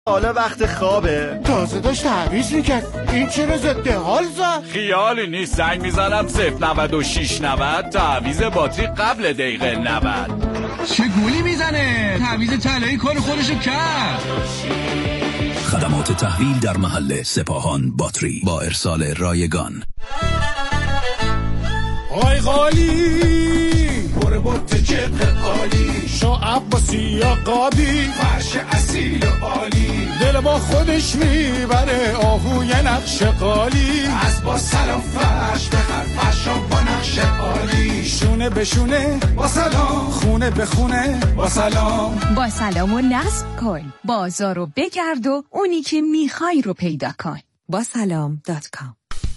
حالا وقت خوابه. تازه داشت تعویض میکرد، این چرا ضد حال زد؟ خیالی نیست، زنگ میزنم 09690 تعویض باتری قبل دقیقه 90. چه گولی میزنه؟ تعویض طلایی کار خودشو کرد. خدمات تحویل در محل سپاهان باتری با ارسال رایگان. آی غالی بره بوت جبه عالی، شا عباسی یا قابی، فرش اصیل و عالی، دل با خودش میبره آهوی نقش قالی، از با سلام فرش بخر فرشا با نقش عالی، شونه به شونه با سلام، خونه به خونه با سلام. با سلام و نصب کن، بازار رو بگرد و اونی که میخوای رو پیدا کن. با سلام.com.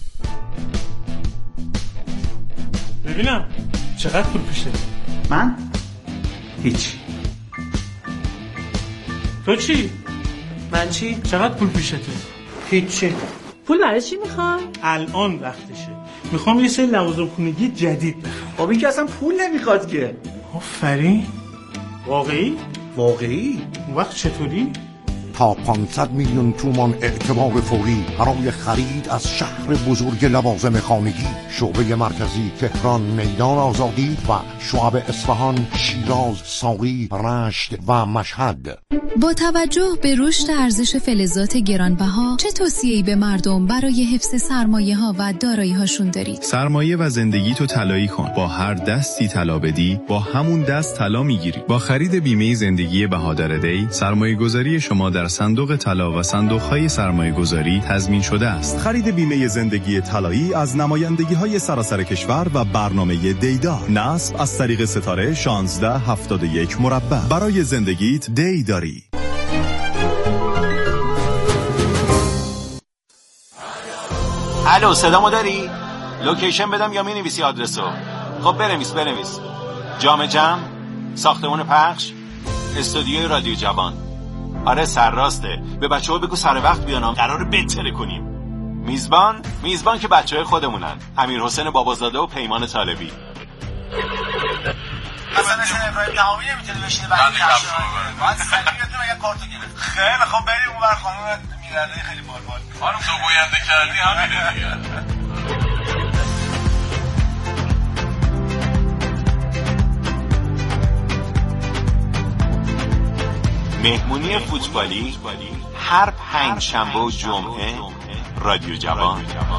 ببینم چقدر پول پیشه؟ من؟ هیچ. تو چی؟ من چی؟ چقدر پول پیشته؟ هیچی. پول برای چی میخوای؟ الان وقتشه. میخوام یه سری لوازم خونگی جدید بخرم. خب این که اصلا پول نمیخواد که. آفرین. واقعی؟ واقعی؟ اون وقت چطوری؟ تا 500 میلیون تومان اعتبار فوری برای خرید از شهر بزرگ لوازم خانگی، شعبه مرکزی تهران میدان آزادی و شعب اصفهان، شیراز، ساری، رشت و مشهد. با توجه به رشد ارزش فلزات گرانبها، چه توصیه‌ای به مردم برای حفظ سرمایه‌ها و دارایی‌هاشون دارید؟ سرمایه و زندگی تو طلایی کن. با هر دستی طلا بدی، با همون دست طلا میگیری. با خرید بیمه زندگی بهادر دی، سرمایه‌گذاری شما در صندوق طلا و صندوق‌های سرمایه‌گذاری تضمین شده است. خرید بیمه زندگی طلایی از نمایندگی‌های سراسر کشور و برنامه دیدار. نصب از طریق ستاره 1671 مربع. برای زندگیت دی داری. الو، صدامو داری؟ لوکیشن بدم یا می‌نویسی آدرسو؟ خب بنویس. جام جم، ساختمون پخش، استودیوی رادیو جوان. آره سرراسته. به بچه‌ها بگو سر وقت بیان، قراره بتره کنیم. میزبان که بچه‌های خودمونن، امیر حسین بابازاده و پیمان طالبی. مثلا ابراهیم نهامی نمیتونه بشینه بعد کفش باید سریعتون اگه کارتو گرفت. خیلی خب بریم اونور. خانم میرنده خیلی بال خانم تو گوینده کردی همینه دیگه. مهمونی فوتبالی هر 5 شنبه و جمعه رادیو جوان.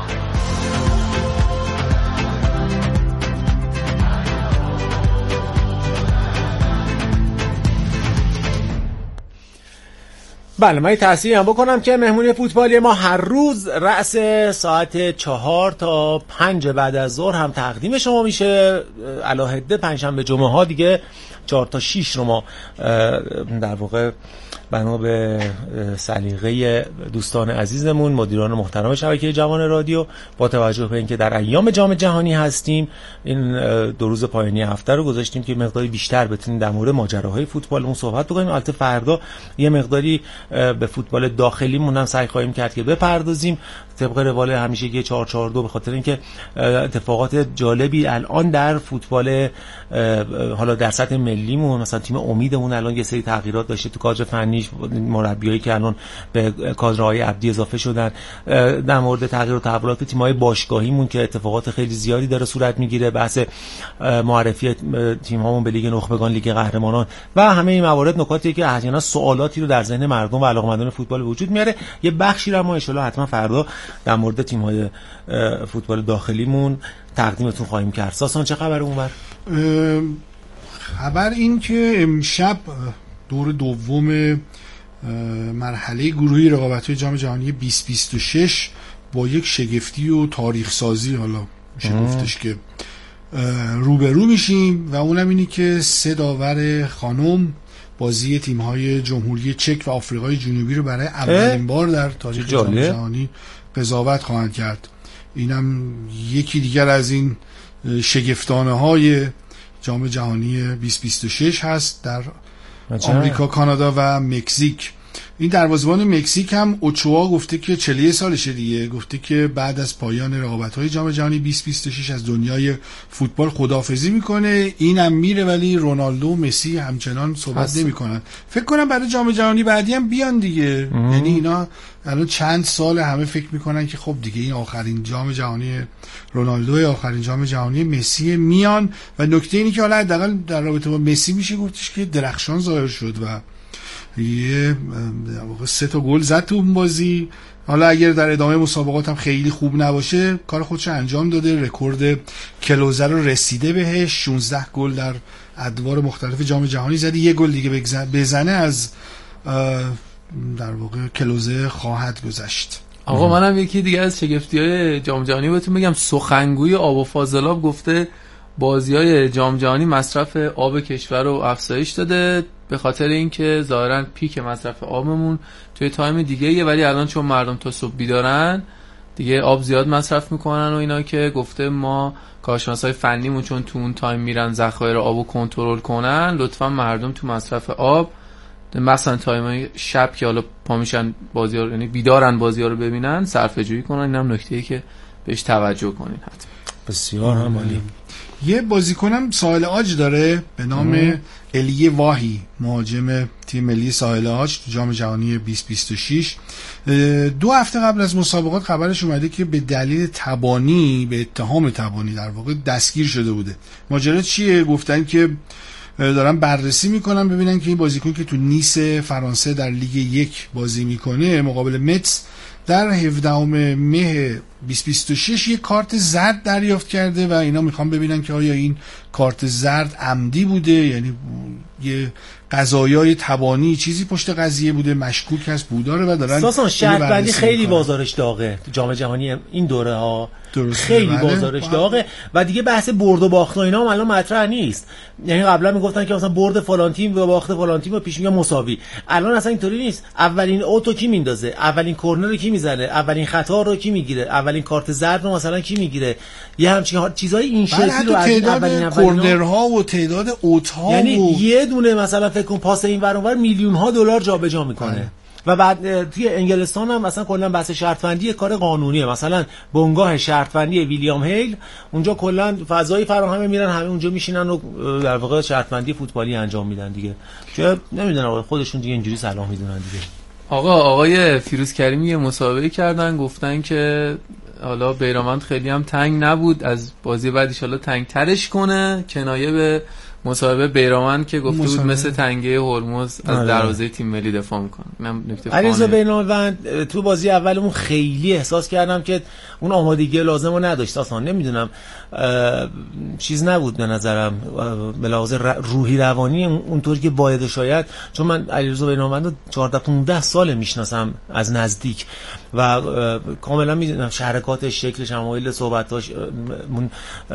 بله، من تحصیلی هم بکنم که مهمونی فوتبالی ما هر روز رأس ساعت 4 تا 5 بعد از ظهر هم تقدیم شما میشه. علاهده پنجشنبه جمعه ها دیگه 4 تا 6 رو ما در واقع بنا به سلیقه دوستان عزیزمون، مدیران محترم شبکه جوان رادیو، با توجه به اینکه در ایام جام جهانی هستیم، این 2 روز پایانی هفته رو گذاشتیم که مقداری بیشتر بتونیم در مورد ماجراهای فوتبالمون صحبت بکنیم. البته فردا یه مقداری به فوتبال داخلیمون هم سعی خواهیم کرد که بپردازیم طبق روال همیشگی 442، به خاطر اینکه اتفاقات جالبی الان در فوتبال حالا در سطح ملیمون، مثلا تیم امیدمون الان یه سری تغییرات داشته تو کادر فنیش، مربیایی که الان به کادرهای عبدی اضافه شدن، در مورد تغییر و تحولات تیم‌های باشگاهیمون که اتفاقات خیلی زیادی داره صورت میگیره، بحث معرفی تیم‌هامون به لیگ نخبگان، لیگ قهرمانان و همه این موارد نکاتیه که احیانا سوالاتی رو در ذهن مردم و علاقه‌مندان فوتبال وجود میاره. یه بخشی رو ما ان شاءالله حتما فردا در مورد تیم‌های فوتبال داخلیمون تقدیمتون خواهیم کرد. ساسان چه خبر اونور؟ خبر این که امشب دور دوم مرحله گروهی رقابت‌های جام جهانی 2026 با یک شگفتی و تاریخ سازی، حالا میشه گفتش که روبرو میشیم و اونم اینی که 3 داور خانم بازی تیم‌های جمهوری چک و آفریقای جنوبی رو برای اولین بار در تاریخ جام جهانی قضاوت خواهند کرد. اینم یکی دیگر از این شگفتانه‌های جام جهانی 2026 هست در آمریکا، کانادا و مکزیک. این دروازه‌بان مکزیک هم اوچوا گفته که 41 سالشه دیگه، گفته که بعد از پایان رقابت‌های جام جهانی 2026 از دنیای فوتبال خداحافظی میکنه. اینم میره ولی رونالدو و مسی همچنان صحبت نمیکنن. فکر کنم برای جام جهانی بعدی هم بیان دیگه. یعنی اینا الان چند سال همه فکر میکنن که خب دیگه این آخرین جام جهانی رونالدو، آخرین جام جهانی مسی، میان. و نکته اینی که حالا حداقل در رابطه با مسی میشه گفتش که درخشان ظاهر شد و یه در واقع 3 تا گل زد تو اون بازی. حالا اگر در ادامه مسابقات هم خیلی خوب نباشه کار خودش انجام داده، رکورد کلوزه رو رسیده بهش، 16 گل در ادوار مختلف جام جهانی زده، یه گل دیگه بزنه از در واقع کلوزه خواهد گذشت. آقا منم یکی دیگه از شگفتی‌های جام جهانی بهتون بگم. سخنگوی آب و فاضلاب گفته بازی‌های جام جهانی مصرف آب کشور رو افزایش داده به خاطر اینکه ظاهراً پیک مصرف آبمون توی تایم دیگه‌ایه، ولی الان چون مردم تا صبح بیدارن دیگه آب زیاد مصرف میکنن و اینا، که گفته ما کارشناسای فنیمون چون تو اون تایم میرن ذخایر آبو کنترل کنن، لطفاً مردم تو مصرف آب مثلا تایم شب که حالا پا میشن بازی‌ها رو، یعنی بیدارن بازی‌ها رو ببینن، صرفه‌جویی کنن. اینم نکته‌ای که بهش توجه کنین حتما. بسیار هم عالی. یه بازیکنم ساحل عاج داره به نام الیه واهی، مهاجم تیم ملی ساحل عاج تو جام جهانی 2026. 2 هفته قبل از مسابقات خبرش اومده که به دلیل تبانی، به اتهام تبانی در واقع دستگیر شده بوده. ماجرا چیه؟ گفتن که دارن بررسی میکنن ببینن که این بازیکن که تو نیس فرانسه در لیگ 1 بازی میکنه مقابل متس در 17 مه 2026 یه کارت زرد دریافت کرده و اینا میخوان ببینن که آیا این کارت زرد عمدی بوده، یعنی یه قضایای تبانی چیزی پشت قضیه بوده، مشکوک هست بوداره و دارن ساسان شرط بندی خیلی بازارش داغه تو جام جهانی این دوره ها، خیلی بازارش داغه و دیگه بحث برد و باخت و اینا هم الان مطرح نیست. یعنی قبلا میگفتن که مثلا برد فلان تیم و باخت فلان تیم و پیش میگن مساوی، الان اصلا اینطوری نیست. اولین اوتو کی میندازه، اولین کرنر رو کی میزنه، اولین خطا رو کی میگیره، اولین کارت زرد رو مثلا کی میگیره، یه همچین چیزای این شکلی رو از اولین کرنرها و تعداد اوت‌ها، یعنی یه دونه مثلا فکر کن پاس این ور اون ور میلیون ها دلار جابجا میکنه. و بعد توی انگلستان هم مثلا کلا بحث شرط بندی کار قانونیه. مثلا بنگاه شرط بندی ویلیام هیل اونجا کلا فضایی فراهم میرن، همه اونجا میشینن و در واقع شرط بندی فوتبالی انجام میدن دیگه، که نمیدونن خودشون دیگه اینجوری صلاح میدونن دیگه. آقای فیروز کریمی یه مسابقه کردن، گفتن که حالا بیرامند خیلی هم تنگ نبود، از بازی بعد ان شاءالله تنگ ترش کنه، کنایه به مصاحبه بیرامند که گفته بود مثل تنگه هرمز از دروازه تیم ملی دفاع میکنه. اینم نکته علیرضا بیرامند تو بازی اولمون خیلی احساس کردم که اون آمادگی لازمو نداشت. اصلا نمیدونم چیز نبود به نظرم به لحاظ روحی روانی اونطوری که باید شاید، چون من علیرضا بیرامند رو 14-15 سال میشناسم از نزدیک و کاملا میدونم حرکاتش، شکلش، شمایل صحبتاش، اون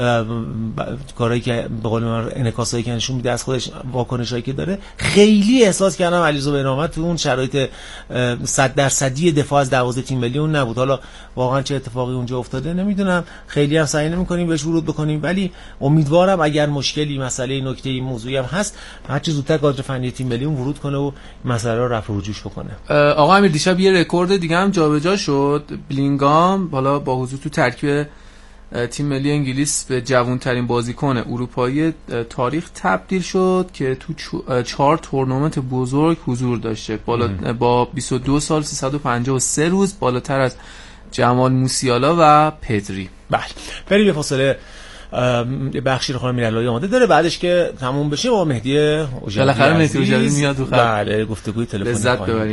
کارهایی که به قول من انعکاسایی که نشون میده از خودش، واکنشایی که داره، خیلی احساس کردم علیرضا بیرامند تو اون شرایط 100% دفاع از دروازه تیم ملی اون نبود. حالا واقعا چه اتفاقی اونجا افتاده نمیدونم، خیلی هم سعی نمی‌کنیم بهش ورود بکنیم، ولی امیدوارم اگر مشکلی، مسئله، نکته‌ای، موضوعی هم هست هر چه زودتر کادر فنی تیم ملی اون ورود کنه و مسئله رو رفع و جوش بکنه. آقا امیر دیشب یه رکورد دیگه هم جابجا شد. بلینگام حالا با حضور تو ترکیب تیم ملی انگلیس به جوان‌ترین بازیکن اروپایی تاریخ تبدیل شد که تو 4 تورنمنت بزرگ حضور داشته، با 22 سال 353 روز، بالاتر از جمال موسیالا و پدری. بله بریم یه فاصله، بخشی رو خانم میرالایی آماده داره، بعدش که تموم بشه با مهدی اوجادی، بالاخره مهدی اوجادی میاد تو خط. بله گفتگوی تلفنی لذت ببریم.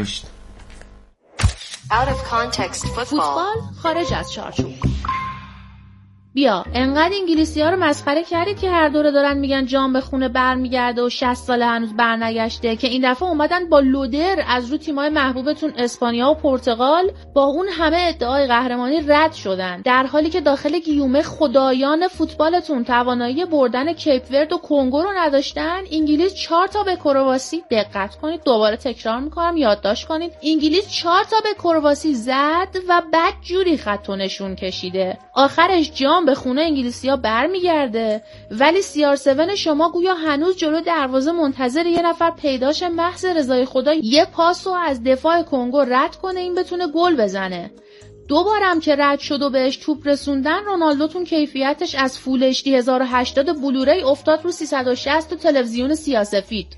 Out of context فوتبال خارج از چارچوب. بیا انقدر انگلیسی‌ها رو مسخره کردید که هر دوره دارن میگن جام به خونه برمیگرده و 60 سال هنوز برنگشته، که این دفعه اومدن با لودر از رو تیمای محبوبتون اسپانیا و پرتغال با اون همه ادعای قهرمانی رد شدن، در حالی که داخل گیومه خدایان فوتبالتون توانایی بردن کیپ ورد و کنگو رو نداشتن. انگلیس 4 تا به کرواسی، دقت کنید دوباره تکرار میکنم یادداشت کنید، انگلیس 4 تا به کرواسی زد و بعد جوری خط و نشون کشیده، آخرش جام به خونه انگلیسی‌ها برمیگرده، ولی CR7 شما گویا هنوز جلو دروازه منتظر یه نفر پیداش محض رضای خدا یه پاسو از دفاع کنگو رد کنه این بتونه گل بزنه. دوبارم که رد شد و بهش توپ رسوندن، رونالدو کیفیتش از فول اچ دی 1080 بلوری افتاد رو 360 تو تلویزیون سیاه‌سفید.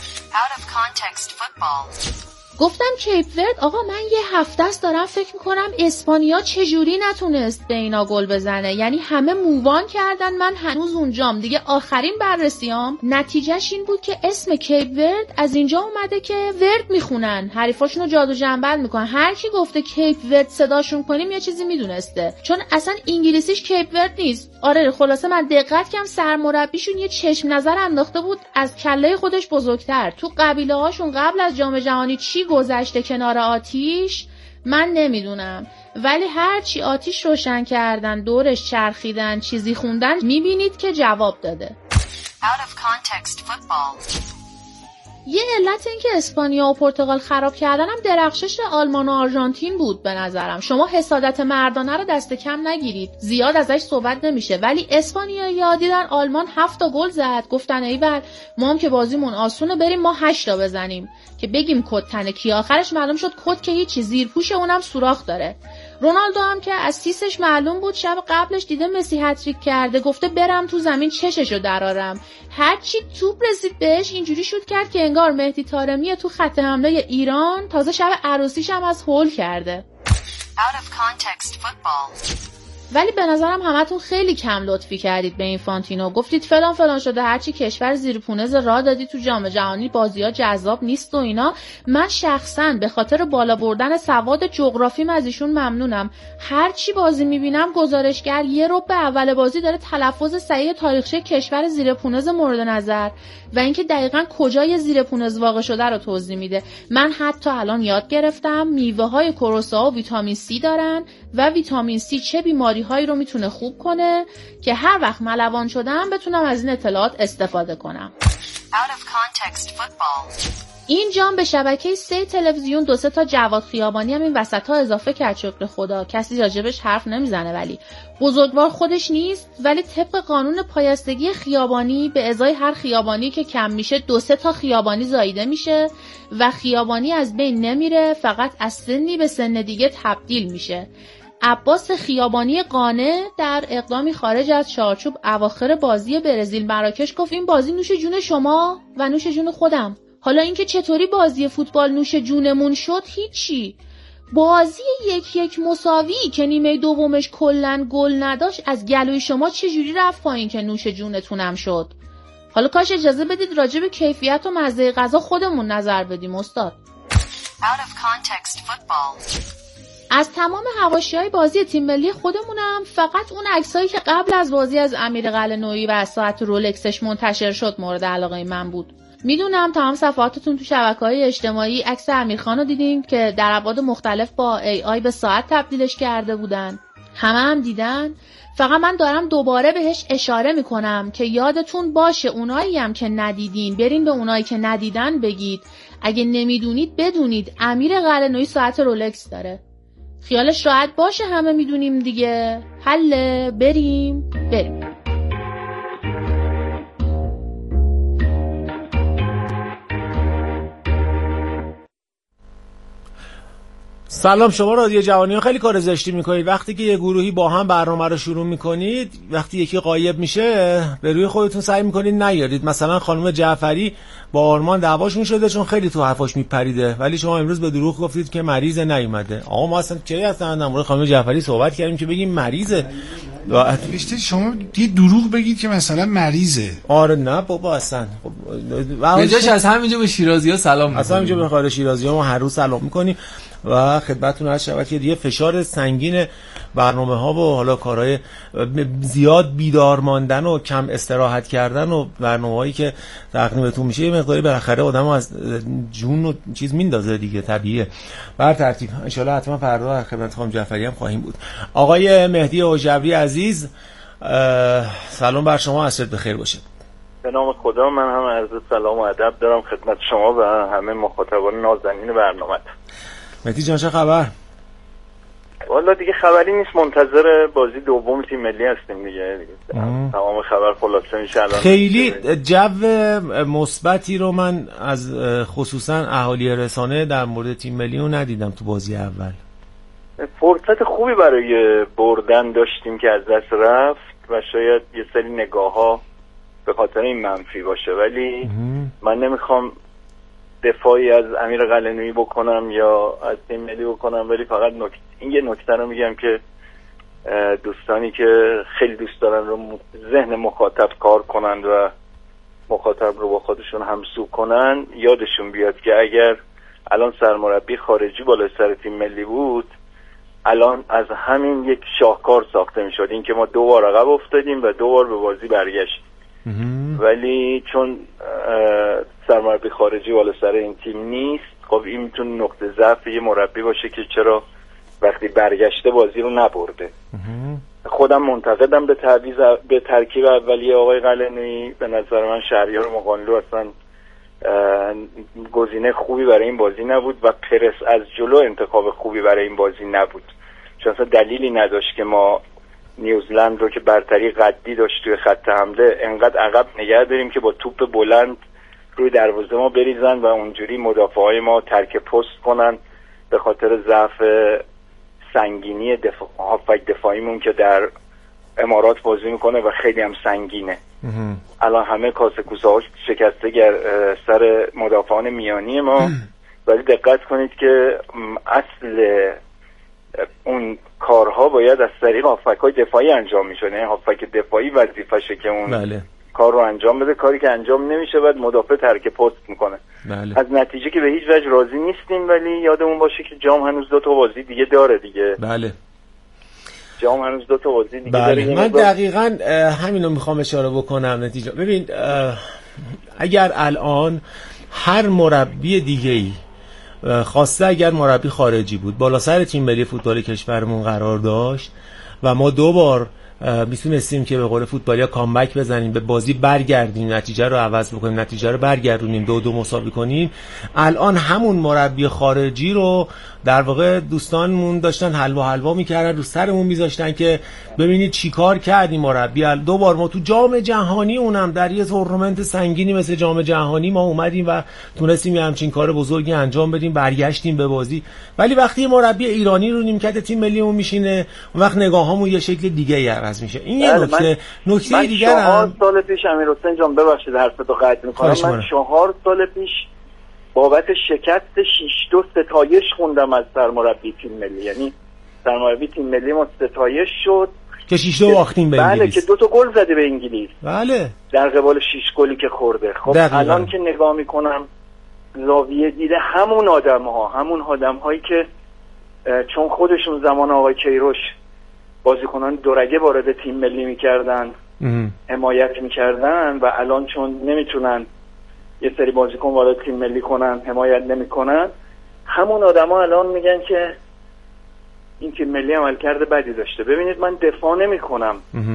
گفتم کیپ ورد آقا من یه هفته است دارم فکر میکنم اسپانیا چجوری نتونست به اینا گل بزنه، یعنی همه مووان کردن، من هنوز اونجام. دیگه آخرین بررسیام نتیجهش این بود که اسم کیپ ورد از اینجا اومده که ورد میخونن، حریفاشونو جادو جنبل میکنن. هر کی گفته کیپ ورد صداشون کنیم یه چیزی میدونسته، چون اصلا انگلیسیش کیپ ورد نیست. آره خلاصه من دقت کردم سرمربیشون یه چشم نظر انداخته بود از کله خودش بزرگتر. تو قبیله هاشون قبل از جام جهانی چی گذشته کنار آتیش من نمیدونم، ولی هر چی آتیش روشن کردن دورش چرخیدن چیزی خوندن میبینید که جواب داده. یه علت این که اسپانیا و پرتغال خراب کردن هم درخشش آلمان و آرژانتین بود به نظرم. شما حسادت مردانه رو دست کم نگیرید، زیاد ازش صحبت نمیشه، ولی اسپانیایی‌ها دیدن آلمان 7 تا گل زد، گفتن ایول ما هم که بازیمون آسونه بریم ما 8 تا بزنیم که بگیم کد تنه کی. آخرش معلوم شد کد که هیچی، زیر پوش اونم سوراخ داره. رونالدو هم که از سیسش معلوم بود شب قبلش دیده مسی هتریک کرده، گفته برم تو زمین چششو درارم. هرچی توپ رسید بهش اینجوری شد کرد که انگار مهدی طارمی تو خط حمله ایران تازه شب عروسیش هم از هول کرده. ولی به نظرم همتون خیلی کم لطفی کردید به این فانتینو، گفتید فلان فلان شده، هرچی کشور زیر پونز راه دادی تو جام جهانی بازی‌ها جذاب نیست و اینا. من شخصا به خاطر بالا بردن سواد جغرافیم از ایشون ممنونم. هرچی بازی میبینم گزارشگر یه ربع اول بازی داره تلفظ صحیح تاریخچه کشور زیر پونز مورد نظر و اینکه دقیقاً کجای زیر پونز واقع شده رو توضیح میده. من حتی الان یاد گرفتم میوه‌های کوروسائو ویتامین C دارن و ویتامین C چه بیماری‌هایی رو میتونه خوب کنه که هر وقت ملوان شدم بتونم از این اطلاعات استفاده کنم. این جام به شبکه 3 تلویزیون 2-3 تا جواد خیابانی هم این وسط‌ها اضافه کرد، شکر خدا. کسی راجبش حرف نمیزنه، ولی بزرگوار خودش نیست. ولی طبق قانون پایستگی خیابانی به ازای هر خیابانی که کم میشه 2-3 تا خیابانی زاییده میشه و خیابانی از بین نمیره، فقط از سنی به سن دیگه تبدیل میشه. عباس خیابانی قانع در اقدامی خارج از چارچوب اواخر بازی برزیل مراکش گفت این بازی نوش جون شما و نوش جون خودم. حالا اینکه چطوری بازی فوتبال نوش جونمون شد هیچی. بازی 1-1 مساوی که نیمه دومش کلن گل نداشت از گلوی شما چجوری رفت پایین که نوش جونتونم شد؟ حالا کاش اجازه بدید راجع به کیفیت و مزه غذا خودمون نظر بدیم استاد. از تمام حواشی‌های بازی تیم ملی خودمونم فقط اون عکسایی که قبل از بازی از امیر قلعه‌نویی و از ساعت رولکسش منتشر شد مورد علاقه من بود. میدونم تمام صفحاتتون تو شبکه‌های اجتماعی عکس امیرخان رو دیدین که در ابعاد مختلف با AI به ساعت تبدیلش کرده بودن. هم دیدن. فقط من دارم دوباره بهش اشاره میکنم که یادتون باشه اونایی هم که ندیدین برین به اونایی که ندیدن بگید. اگه نمیدونید بدونید امیر قلعه‌نویی ساعت رولکس داره. خیالش راحت باشه همه میدونیم دیگه. حله بریم. سلام، شما رادیو جوانیان خیلی کار زشتی میکنید. وقتی که یه گروهی با هم برنامه رو شروع میکنید، وقتی یکی غایب میشه به روی خودتون سعی میکنید نیارید. مثلا خانم جعفری با آرمان دعواشون شده چون خیلی تو حرفاش میپریده، ولی شما امروز به دروغ گفتید که مریض نیومده. آقا ما اصلا چه اصلا در مورد خانم جعفری صحبت کردیم که بگیم مریضه؟ بیشتر شما یه دروغ بگید که مثلا مریضه. آره نه بابا اصلا. به جاش از همینجا به شیرازی‌ها سلام می‌کنیم. اصلا اینجا به خارج شیرازی‌ها ما هر روز سلام می‌کنیم و خدمتتون عرض شود که دیگه فشار سنگین برنامه‌ها و حالا کارهای زیاد بیدار ماندن و کم استراحت کردن و برنامه‌هایی که تقدیمتون میشه یه مقداری بالاخره آدمو از جون و چیز میندازه دیگه، طبیعیه. بر ترتیب ان شاء الله حتما فردا خدمت خانم جعفری هم خواهیم بود. آقای مهدی اوجبری عزیز سلام بر شما، عصرت بخیر باشه. به نام خدا من هم عرض سلام و ادب دارم خدمت شما و همه مخاطبان نازنین برنامه. مهدی جان چه خبر؟ والا دیگه خبری نیست، منتظر بازی دوم تیم ملی هستیم دیگه. تمام خبر خلاصه میشه الان. خیلی جو مثبتی رو من از خصوصا اهالی رسانه در مورد تیم ملی رو ندیدم تو بازی اول. فرصت خوبی برای بردن داشتیم که از دست رفت و شاید یه سری نگاه ها به خاطر این منفی باشه، ولی من نمیخوام دفاعی از امیر قلعه‌نویی بکنم یا از تیم ملی بکنم، ولی فقط این یه نکته رو میگم که دوستانی که خیلی دوست دارن رو ذهن مخاطب کار کنند و مخاطب رو با خودشون همسو کنن، یادشون بیاد که اگر الان سرمربی خارجی بالای سر تیم ملی بود، الان از همین یک شاهکار ساخته میشد، این که ما 2 بار عقب افتادیم و 2 بار به بازی برگشتیم. ولی چون سرمربی خارجی بالای سر این تیم نیست، خب این میتونه نقطه ضعف یه مربی باشه که چرا وقتی برگشته بازی رو نبرده. خودم منتقدم به ترکیب اولیه آقای قلعه‌نویی. به نظر من شهریار مقانلو اصلا گزینه خوبی برای این بازی نبود و پرس از جلو انتخاب خوبی برای این بازی نبود، چون اصلا دلیلی نداشت که ما نیوزلند رو که برتری قدی داشت توی خط حمله انقدر عقب نگه داریم که با توپ بلند روی دروازه ما بریزن و اونجوری مدافعای ما ترک پست کنن به خاطر ضعف سنگینی هافبک دفاعیمون که در امارات بازی میکنه و خیلی هم سنگینه. الان همه کاسه کوسه ها شکسته سر مدافعان میانی ما، ولی دقت کنید که اصل اون کارها باید از طریق هافبک‌های دفاعی انجام میشه. یعنی هافبک دفاعی وظیفشه که اون کار رو انجام بده، کاری که انجام نمیشه بعد مدافع ترک پست میکنه. از نتیجه که به هیچ وجه راضی نیستیم، ولی یادمون باشه که جام هنوز 2 تا بازی دیگه داره دیگه. جام هنوز 2 تا بازی دیگه داره. من دقیقاً همینو میخوام اشاره بکنم. نتیجه ببین، اگر الان هر مربی دیگه‌ای خواسته، اگر مربی خارجی بود بالا سر تیم ملی فوتبال کشورمون قرار داشت و ما 2 بار میتونستیم که به قول فوتبالیا کامبک بزنیم، به بازی برگردیم، نتیجه رو عوض بکنیم، نتیجه رو برگردونیم، 2-2 مساوی کنیم، الان همون مربی خارجی رو در واقع دوستانمون داشتن حلوا میکردن، رو سرمون میذاشتن که ببینید چیکار کردیم مربی. 2 بار ما تو جام جهانی، اونم در یه تورنمنت سنگینی مثل جام جهانی، ما اومدیم و تونستیم یه همچین کار بزرگی انجام بدیم، برگشتیم به بازی. ولی وقتی مربی ایرانی رو نیمکت تیم ملیمون میشینه، اون وقت نگاهامون یه شکل دیگه عوض میشه. این یه نکته دیگه هم 4 سال پیش امیرحسین جان ببخشید حرفتو قطع می‌کنم، من 4 سال پیش بابت شکست 6-2 ستایش خوندم از سرمربی تیم ملی. یعنی سرمربی تیم ملی ما ستایش شد که 6-2 باختیم به انگلیس. بله، که 2 تا گل زده به انگلیس. بله، در قبال 6 گلی که خورده. خب الان که نگاه میکنم زاویه دیده همون آدم‌هایی که چون خودشون زمان آقای کیروش بازیکنان دورگه وارد تیم ملی میکردن، حمایت میکردن، و الان چون نمیتونن یه سری بازیکن وارد تیم ملی کنن، حمایت نمیکنن، همون آدما الان میگن که این تیم ملی عملکرد بدی داشته. ببینید من دفاع نمیکنم،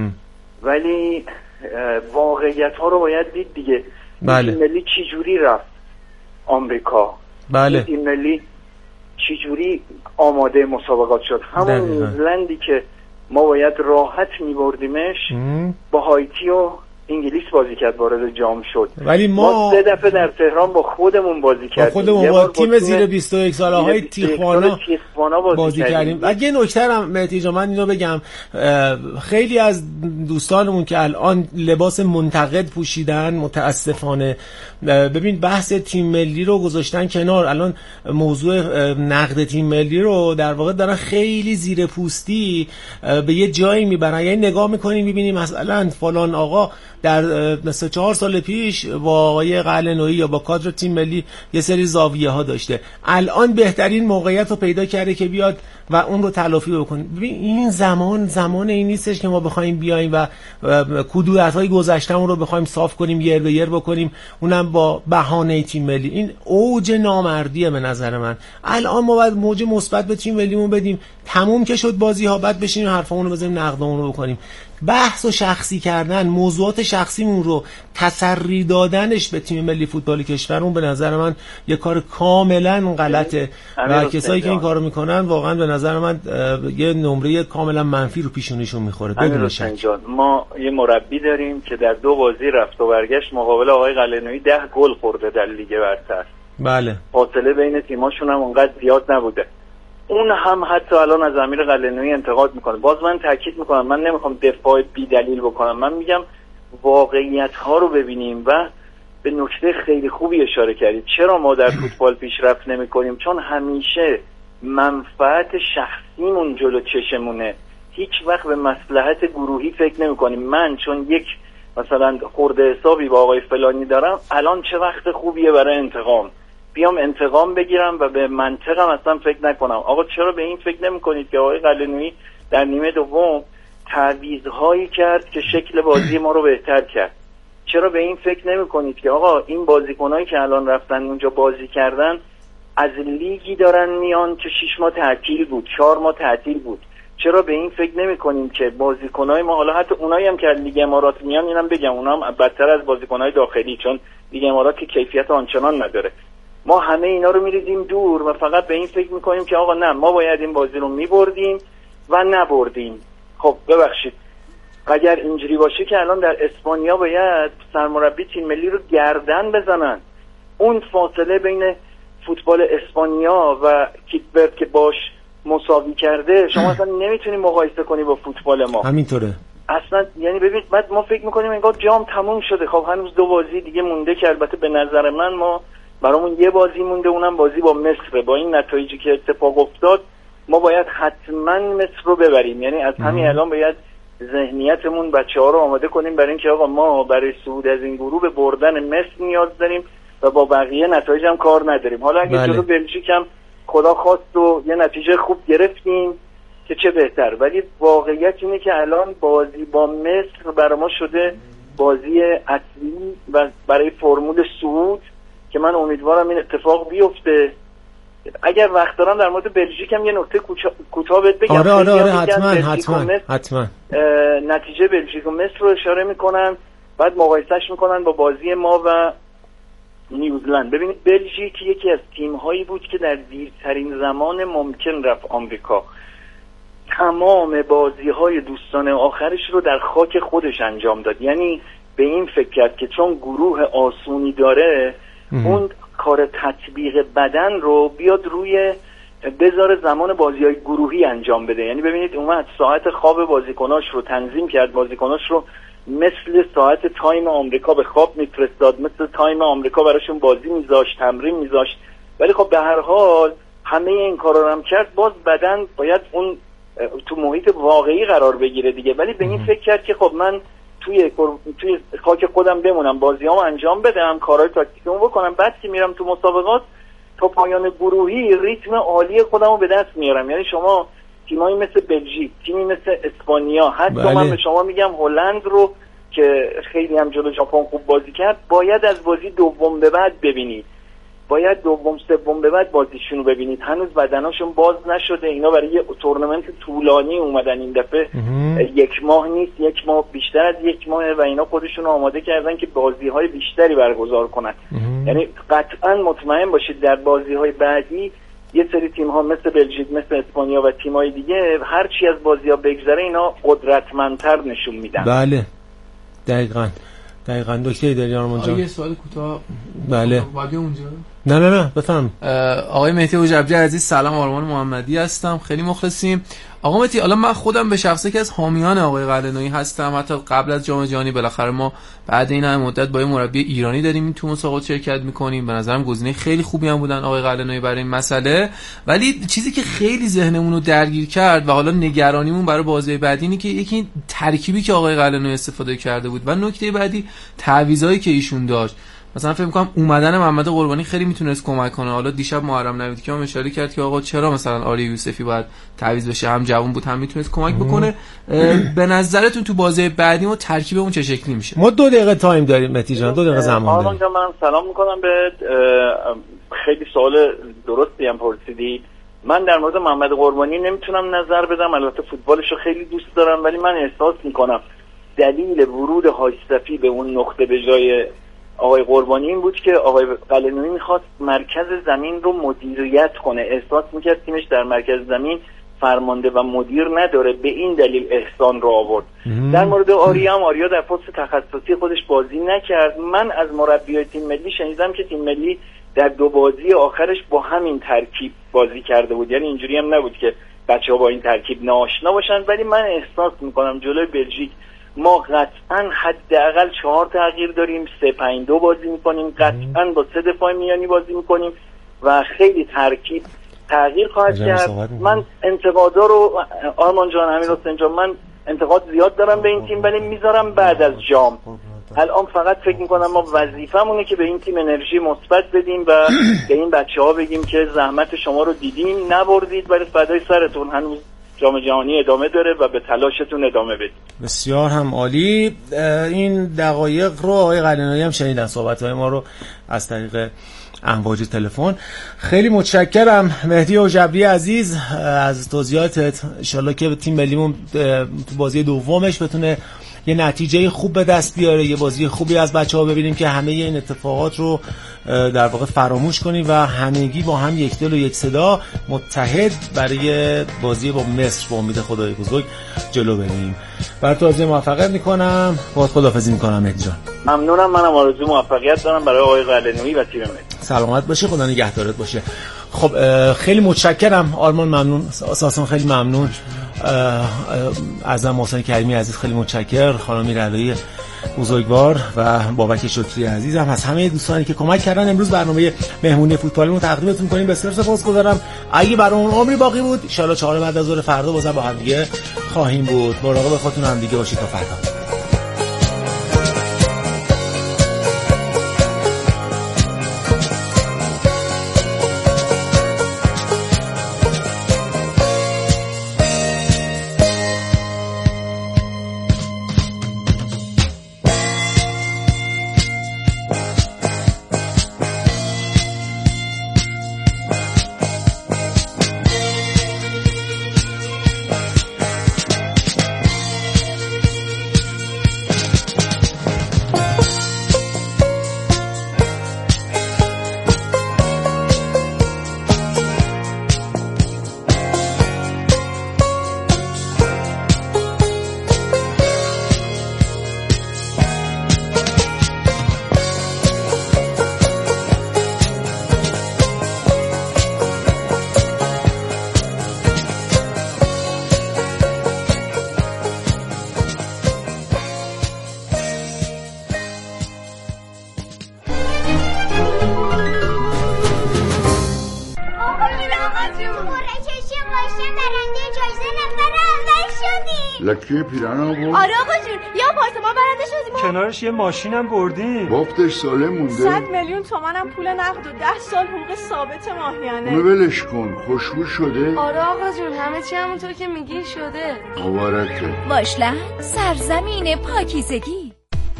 ولی واقعیت ها رو باید دید دیگه. تیم ملی چی جوری رفت آمریکا؟ تیم ملی چی جوری آماده مسابقات شد؟ همون نیوزلندی که ما باید راحت میبردیمش با هایتی و انگلیس بازی کرد، وارد جام شد. ولی ما 3 دفعه در تهران با خودمون بازی کردیم، با تیم زیر 21 ساله های تیخوانا بازی کردیم. و یه نکته هم مهدی جان من اینو بگم، خیلی از دوستانمون که الان لباس منتقد پوشیدن متاسفانه، ببین بحث تیم ملی رو گذاشتن کنار، الان موضوع نقد تیم ملی رو در واقع دارن خیلی زیر پوستی به یه جایی میبرن. یعنی نگاه میکنیم میبینیم مثلا فلان آقا در مثلا 4 سال پیش با آقای قلعه‌نویی یا با کادر تیم ملی یه سری زاویه ها داشته، الان بهترین موقعیت رو پیدا کرده که بیاد و اون رو تلافی بکنه. ببین این زمان این نیستش که ما بخوایم بیایم و کدورت‌های گذشته‌مون رو بخوایم صاف کنیم، یر به یر بکنیم، اونم با بهانه تیم ملی. این اوج نامردیه به نظر من. الان ما باید موج مثبت به تیم ملیمون بدیم، تموم که شد بازی‌ها، بعد بشینیم حرفمون رو بزنیم، نقدمون رو بکنیم. بحث و شخصی کردن، موضوعات شخصیمون رو تسری دادنش به تیم ملی فوتبال کشورمون به نظر من یه کار کاملا غلطه و کسایی که این کارو میکنن واقعا به نظر من یه نمره کاملا منفی رو پیشونیشون میخوره. بدون شک ما یه مربی داریم که در 2 بازی رفت و برگشت مقابل آقای قلعه‌نویی 10 گل خورده در لیگ برتر. بله. فاصله بین تیماشون هم اونقدر زیاد نبوده. اون هم حتی الان از امیر قلعه‌نویی انتقاد میکنه. باز من تاکید میکنم، من نمیخوام دفاع بی دلیل بکنم، من میگم واقعیت ها رو ببینیم و به نکته خیلی خوبی اشاره کردید. چرا ما در فوتبال پیشرفت نمیکنیم؟ چون همیشه منفعت شخصیمون جلو چشمونه، هیچ وقت به مصلحت گروهی فکر نمیکنیم. من چون یک مثلا خورده حسابی با آقای فلانی دارم، الان چه وقت خوبیه برای انتقام، بیام انتقام بگیرم و به منطقم اصلا فکر نکنم. آقا چرا به این فکر نمی کنید که آقای قلعه‌نویی در نیمه دوم تعویض‌هایی کرد که شکل بازی ما رو بهتر کرد؟ چرا به این فکر نمی کنید که آقا این بازیکنایی که الان رفتن اونجا بازی کردن از لیگی دارن میان که 6 ماه تعطیل بود، 4 ماه تعطیل بود؟ چرا به این فکر نمی کنیم که بازیکنای ما، حالا حتی اونایی هم که لیگ امارات میان، اینم بگم اونا هم بدتر از بازیکنای داخلی، چون لیگ امارات که کیفیت آنچنان نداره، ما همه اینا رو میریزیم دور و فقط به این فکر میکنیم که آقا نه، ما باید این بازی رو میبردیم و نبردیم. خب ببخشید، اگر اینجوری باشه که الان در اسپانیا باید سرمربی تیم ملی رو گردن بزنن. اون فاصله بین فوتبال اسپانیا و کیپورد که باش مساوی کرده، شما اصلا نمیتونی مقایسه کنی با فوتبال ما. همینطوره اصلا. یعنی ببینید ما فکر میکنیم انگار جام تموم شده. خب هنوز 2 بازی دیگه مونده که البته به نظر من ما برامون یه بازی مونده، اونم بازی با مصر. با این نتایجی که اتفاق افتاد ما باید حتما مصر رو ببریم. یعنی از همین الان باید ذهنیتمون بچه‌ها رو آماده کنیم برای اینکه آقا ما برای صعود از این گروه به بردن مصر نیاز داریم و با بقیه نتایج هم کار نداریم. حالا اگه جلو بلژیک هم خدا خواست و یه نتیجه خوب گرفتیم که چه بهتر، ولی واقعیت اینه که الان بازی با مصر برای ما شده بازی اصلی و برای فرمول صعود که من امیدوارم این اتفاق بیفته. اگر وقت دارم در مورد بلژیک هم یه نکته کوتاه بهت بگم. آره حتما نتیجه بلژیک و مصر رو اشاره میکنن، بعد مقایسهش میکنن با بازی ما و نیوزلند. ببینید بلژیک یکی از تیم‌هایی بود که در دیرترین زمان ممکن رفت آمریکا. تمام بازی‌های دوستانه آخرش رو در خاک خودش انجام داد. یعنی به این فکر کرد که چون گروه آسونی داره، اون کار تطبیق بدن رو بیاد روی بذاره زمان بازی‌های گروهی انجام بده. یعنی ببینید اومد ساعت خواب بازیکناش رو تنظیم کرد، بازیکناش رو مثل ساعت تایم آمریکا به خواب میفرستاد، مثل تایم آمریکا براشون بازی میذاشت، تمرین میذاشت. ولی خب به هر حال همه این کارا رو هم کرد، باز بدن باید اون تو محیط واقعی قرار بگیره دیگه. ولی به این فکر کرد که خب من توی خاک خودم بمونم، بازیامو انجام بدم، کارهای تاکتیکمو بکنم، بعد که میرم تو مسابقات تا پایان گروهی ریتم عالی خودمو به دست میارم. یعنی شما تیمایی مثل بلژیک، تیمی مثل اسپانیا، حتی من به شما میگم هلند رو که خیلی هم جلو ژاپن خوب بازی کرد، باید از بازی دوم به بعد ببینید، باید دوم سوم به بعد بازیشون رو ببینید. هنوز بدناشون باز نشده. اینا برای یه تورنمنت طولانی اومدن این دفعه. 1 ماه نیست، 1 ماه بیشتر از 1 ماه و اینا خودشون رو آماده کردن که بازی‌های بیشتری برگزار کنن. یعنی قطعا مطمئن باشید در بازی‌های بعدی یه سری تیم‌ها مثل بلژیک، مثل اسپانیا و تیم‌های دیگه هر چی از بازی‌ها بگذره اینا قدرتمندتر نشون میدن. بله دقیقاً دکتر داری آرمان جان. یه سوال کوتاه. بله. واگه اونجا. نه بفهم. آقای مهدی حجبجی عزیز، سلام، آرمان محمدی هستم، خیلی مخلصیم. آقا مهدی، حالا من خودم به شخصه که از حامیان آقای قلعه‌نویی هستم، حتی قبل از جام جهانی بالاخره ما بعد این همه مدت با یه مربی ایرانی داریم تو مسابقات شرکت می‌کنیم. به نظرم گزینه خیلی خوبی هم بودن آقای قلعه‌نویی برای این مسئله. ولی چیزی که خیلی ذهنمون رو درگیر کرد و حالا نگرانیمون برای بازی بعدی اینه که یکی ترکیبی که آقای قلعه‌نویی استفاده کرده بود و نکته بعدی تعویضایی که ایشون داشت. مثلا فکر می‌کنم اومدن محمد قربانی خیلی میتونست کمک کنه. حالا دیشب محرم نویدی که هم اشاره کرد که آقا چرا مثلا آری یوسفی باید تعویض بشه، هم جوان بود هم میتونست کمک بکنه. به نظرتون تو بازی بعدی ما ترکیبمون چه شکلی میشه؟ ما 2 دقیقه تایم داریم مهدی جان، 2 دقیقه زمان داریم. منم سلام میکنم به خیلی سوال درستی هم پرسیدی. من در مورد محمد قربانی نمیتونم نظر بدم، البته فوتبالشو خیلی دوست دارم، ولی من احساس میکنم دلیل ورود حاج صفی به اون نقطه به جای آقای قربانی این بود که آقای قلعه‌نویی میخواست مرکز زمین رو مدیریت کنه، احساس میکرد تیمش در مرکز زمین فرمانده و مدیر نداره، به این دلیل احسان رو آورد. در مورد آریا در پست تخصصی خودش بازی نکرد. من از مربیای تیم ملی شنیدم که تیم ملی در 2 بازی آخرش با همین ترکیب بازی کرده بود، یعنی اینجوری هم نبود که بچه‌ها با این ترکیب ناآشنا باشن، ولی من احساس میکنم جلوی بلژیک ما قطعا حداقل 4 تغییر داریم، 3-5-2 بازی میکنیم، قطعا با 3 دفاع میانی بازی میکنیم و خیلی ترکیب تغییر خواهد کرد. من انتقادا رو آرمان جان، امیر حسین جان، من انتقاد زیاد دارم به این تیم، ولی میذارم بعد از جام. الان فقط فکر میکنم ما وظیفمونه که به این تیم انرژی مثبت بدیم و به این بچه‌ها بگیم که زحمت شما رو دیدیم، نبردید، ولی فدای سرتون، هنوز جام جهانی ادامه داره و به تلاشتون ادامه بدید. بسیار هم عالی. این دقایق رو آقای قلعه‌نویی هم شنیدن، صحبت‌های ما رو از طریق امواج تلفن. خیلی متشکرم مهدی اوجبری عزیز از توضیحاتت. ان شاءالله که تیم ملیمون تو بازی دومش بتونه یه نتیجه خوب به دست بیاره، یه بازی خوبی از بچه‌ها ببینیم که همه این اتفاقات رو در واقع فراموش کنیم و همگی با هم یک دل و یک صدا متحد برای بازی با مصر با امید خدای بزرگ جلو بریم. برات آرزوی موفقیت میکنم. باهات خداحافظی میکنم مهدی جان. ممنونم. منم آرزوی موفقیت دارم برای آقای قلعه‌نویی و تیم ملی. سلامت باشه، خدا نگهدارت باشه. خب خیلی متشکرم آرمان، ممنون. اساسا خیلی ممنون از محسن کریمی عزیز، خیلی متشکر. خانم میرعلایی بزرگوار و بابک شکری عزیزم، از همه دوستانی که کمک کردن امروز برنامه مهمونی فوتبالیمون تقدیمتون کنیم. بسیار سپاسگزارم. اگه برامون عمری باقی بود ان شاء الله 4 بعد از ظهر فردا بازم با هم دیگه خواهیم بود. مراقب خودتون هم دیگه باشید تا فردا. لکه پیران آقا. آره آقا جون، یه آپارتمان برنده شدیم، کنارش یه ماشینم بردیم، بافتش سالم مونده. 100 میلیون تومنم پول نقد و 10 سال حقوق ثابت ماهیانه. اونو ولش کن، خوشبو شده. آره آقا جون، همه چی همونطور که میگی شده. مبارکه. واشلند، سرزمین پاکیزگی.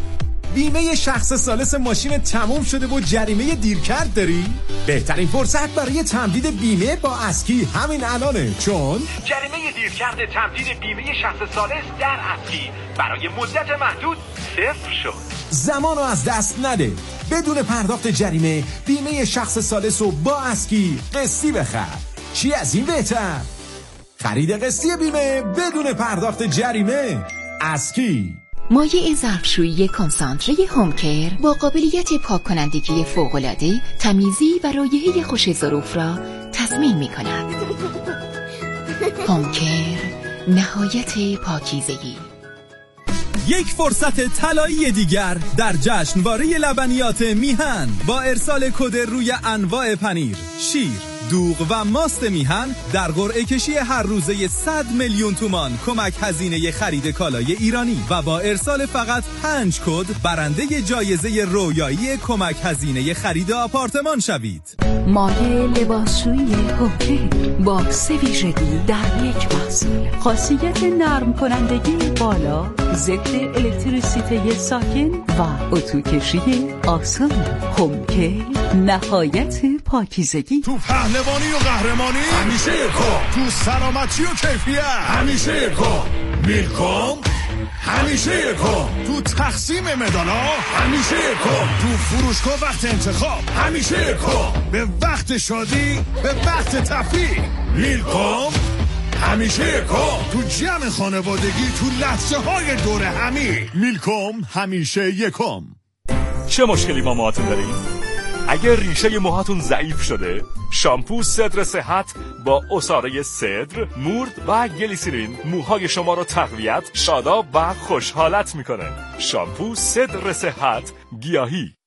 بیمه شخص ثالث ماشین تموم شده و جریمه دیرکرد داری؟ بهترین فرصت برای تمدید بیمه با اسکی همین الانه، چون جریمه دیرکرد تمدید بیمه شخص ثالث در اسکی برای مدت محدود 0 شد. زمانو از دست نده. بدون پرداخت جریمه بیمه شخص ثالث رو با اسکی قسطی بخر. چی از این بهتر؟ خرید قسطی بیمه بدون پرداخت جریمه. اسکی. مایع ظرفشویی کنسانتره هومکر با قابلیت پاک کنندگی فوق‌العاده، تمیزی و رایحه خوش ظروف را تضمین می‌کند. هومکر، نهایت پاکیزگی. یک فرصت طلایی دیگر در جشنواره لبنیات میهن با ارسال کد روی انواع پنیر، شیر، دوغ و ماست میهن در قرعه کشی هر روزه 100 میلیون تومان کمک هزینه خرید کالای ایرانی و با ارسال فقط 5 کد برنده جایزه رویایی کمک هزینه خرید آپارتمان شوید. مایع لباسشویی هومکر با 3 ویژگی در یک محصول. خاصیت نرم کنندگی بالا، ضد الکتریسیته ساکن و اتو کشی آسان. هومکر، نهایت پاکیزگی. تو پهلوانی و قهرمانی همیشه یکم. تو سلامتی و کیفیت همیشه یکم. میلکوم همیشه یکم. تو تقسیم مدالا همیشه یکم. تو فروشگاه وقت انتخاب همیشه یکم. به وقت شادی، به وقت تفریح میلکوم همیشه یکم. تو جمع خانوادگی، تو لحظه های دور همی میلکوم همیشه یکم. چه مشکلی با موهاتون دارین؟ اگر ریشه موهاتون ضعیف شده، شامپو صدر صحت با عصاره صدر، مورد و گلیسرین موهای شما رو تقویت، شاداب و خوشحالت میکنه. شامپو صدر صحت گیاهی.